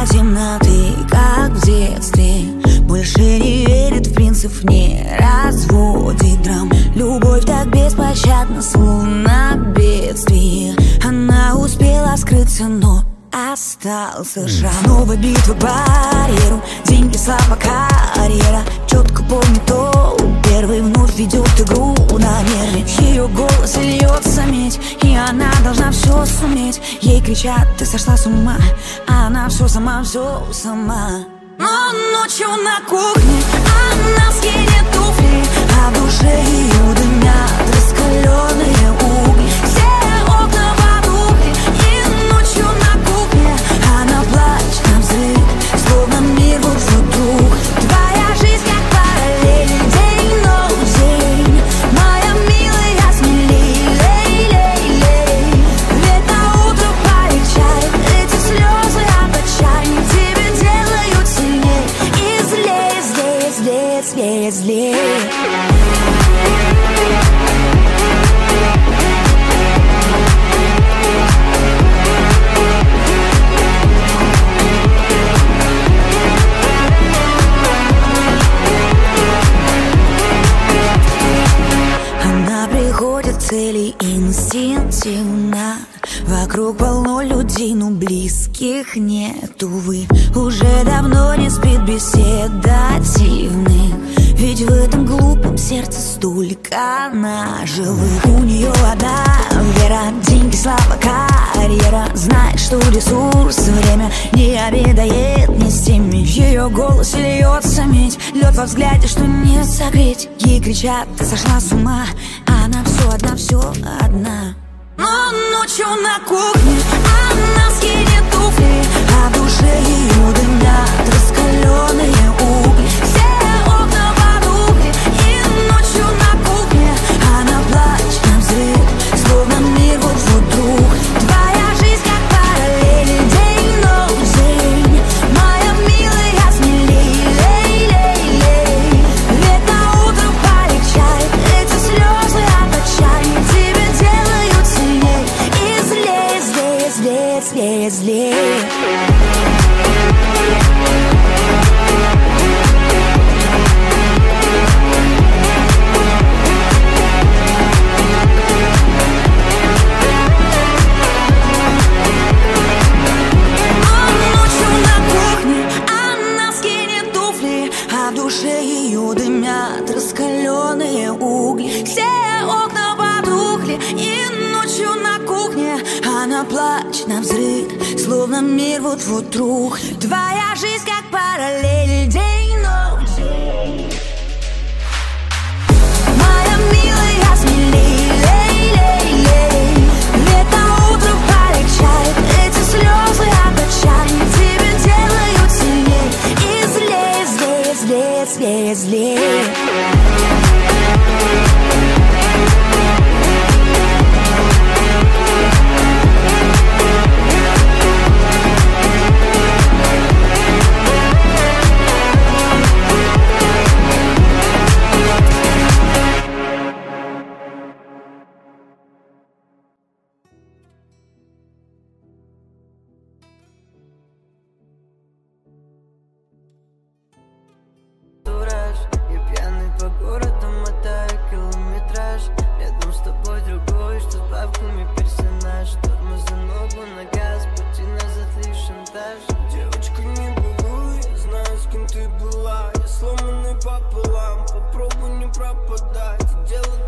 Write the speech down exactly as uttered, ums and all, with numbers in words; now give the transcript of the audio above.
темноты, как в детстве. Больше не верит в принцип, не разводит драм. Любовь так беспощадна, словно бедствие. Она успела скрыться, но остался шрам. Снова битва к барьеру, деньги, слава, карьера. Четко помню то, первый вновь ведет игру на нерве. Ее голос льется медь, и она должна все суметь. Ей кричат: ты сошла с ума, а она все сама, все сама. Но ночью на кухне она скинет туфли, а в душе ее дымят раскаленные угли. Все окна потухли, и ночью на кухне она плачет на взрыв, словно мир вот вдруг. Твоя жизнь как параллель, день, ночь, день. Моя милая, смелей, лей, лей, лей. Лето, утро полегчает, эти слезы от отчаяния тебя делают сильней. И злее, злее, злее, злее, злее. Цели инстинктивно. Вокруг полно людей, но близких нет, увы. Уже давно не спит беседа дивных, ведь в этом глупом сердце столько наживых. У нее одна вера, деньги, слава, карьера. Знает, что ресурс, время не обедает ни с теми. В ее голосе льется медь, лед во взгляде, что не согреть. Ей кричат: ты сошла с ума, а она все одна, все одна. Но ночью на кухне она скинет туфли, а в душе ее дымят раскаленные угли. Все окна потухли, и ночью на кухне она плачет на взрыв, словно мир вот вдруг. Твоя жизнь как параллель, день, ночь, день. Моя милая, смелей, лей, лей, лей. Лето, утро полегчает, эти слезы от отчаяния тебя делают сильней. И злее, злее, злее, злее, злее. В душе ее дымят раскаленные угли. Все окна потухли, и ночью на кухне она плачет на взрыв, словно мир вот-вот рухнет. Твоя жизнь как параллель, день, ночь, день. Моя милая, смелей, лей, лей, лей. Лето, утро полегчает, эти слезы от отчаяния тебя делают сильней. И злее, злее, злее, злее, злее. Девочка, не балуй, я знаю, с кем ты была. Я сломанный пополам, попробуй не пропадать. Дело